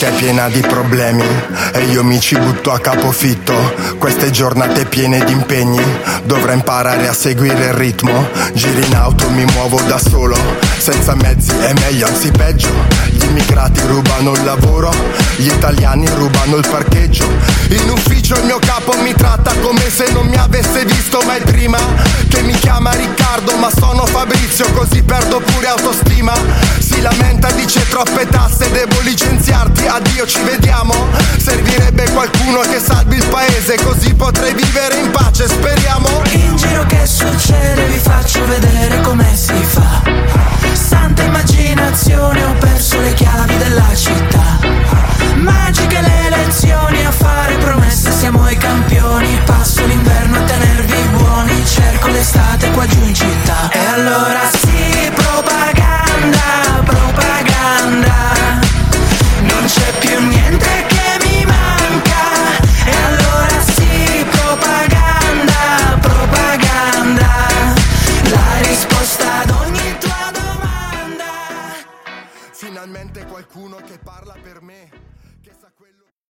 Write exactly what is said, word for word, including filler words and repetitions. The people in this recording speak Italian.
che è piena di problemi e io mi ci butto a capofitto. Queste giornate piene di impegni, dovrei imparare a seguire il ritmo. Giri in auto, mi muovo da solo, senza mezzi è meglio, anzi peggio. Gli immigrati rubano il lavoro, gli italiani rubano il parcheggio. In ufficio il mio capo mi tratta come se non mi avesse visto mai prima. Che mi chiama Riccardo ma sono Fabrizio, così perdo pure autostima. Si lamenta, dice troppe tasse, devo licenziarti, addio ci vediamo. Servirebbe qualcuno che salvi il paese, così potrei vivere in pace, speriamo. In giro che succede, vi faccio vedere come si fa. Santa immaginazione, ho perso le chiavi della città. Magiche le lezioni, a fare promesse siamo i campioni. Passo l'inverno a tenervi buoni, cerco l'estate qua giù in città. E allora sì, propaganda, propaganda, non c'è più niente che mi manca. E allora sì, propaganda, propaganda, la risposta ad ogni tua domanda. Finalmente qualcuno che parla per me, che sa quello.